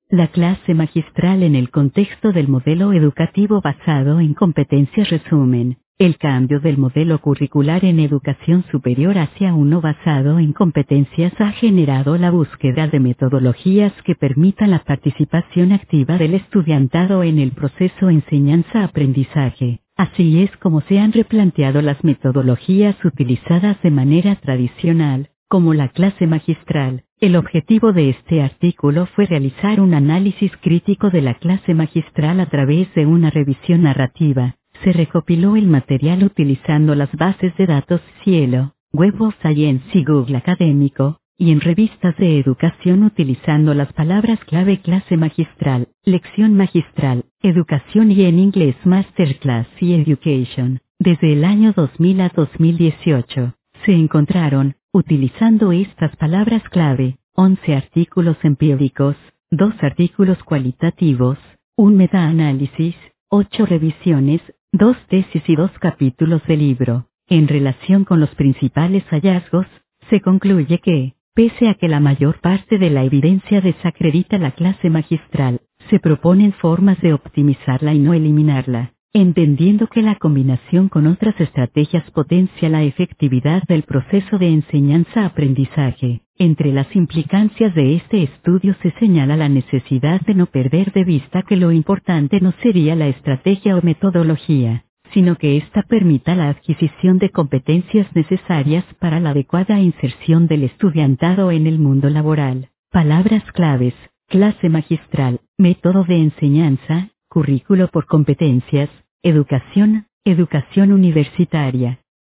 La clase magistral en el contexto del modelo educativo basado en competencias. Resumen. El cambio del modelo curricular en educación superior hacia uno basado en competencias ha generado la búsqueda de metodologías que permitan la participación activa del estudiantado en el proceso enseñanza-aprendizaje. Así es como se han replanteado las metodologías utilizadas de manera tradicional, como la clase magistral. El objetivo de este artículo fue realizar un análisis crítico de la clase magistral a través de una revisión narrativa. Se recopiló el material utilizando las bases de datos Cielo, Web of Science y Google Académico, y en revistas de educación utilizando las palabras clave clase magistral, lección magistral, educación y en inglés masterclass y education. Desde el año 2000 a 2018, se encontraron, utilizando estas palabras clave, 11 artículos empíricos, 2 artículos cualitativos, un metaanálisis, 8 revisiones, 2 tesis y 2 capítulos de libro. En relación con los principales hallazgos, se concluye que, pese a que la mayor parte de la evidencia desacredita la clase magistral, se proponen formas de optimizarla y no eliminarla, entendiendo que la combinación con otras estrategias potencia la efectividad del proceso de enseñanza-aprendizaje. Entre las implicancias de este estudio se señala la necesidad de no perder de vista que lo importante no sería la estrategia o metodología, sino que ésta permita la adquisición de competencias necesarias para la adecuada inserción del estudiantado en el mundo laboral. Palabras claves: clase magistral, método de enseñanza, currículo por competencias, educación, educación universitaria.